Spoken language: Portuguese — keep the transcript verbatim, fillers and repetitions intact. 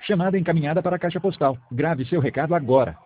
Chamada encaminhada para a caixa postal. Grave seu recado agora.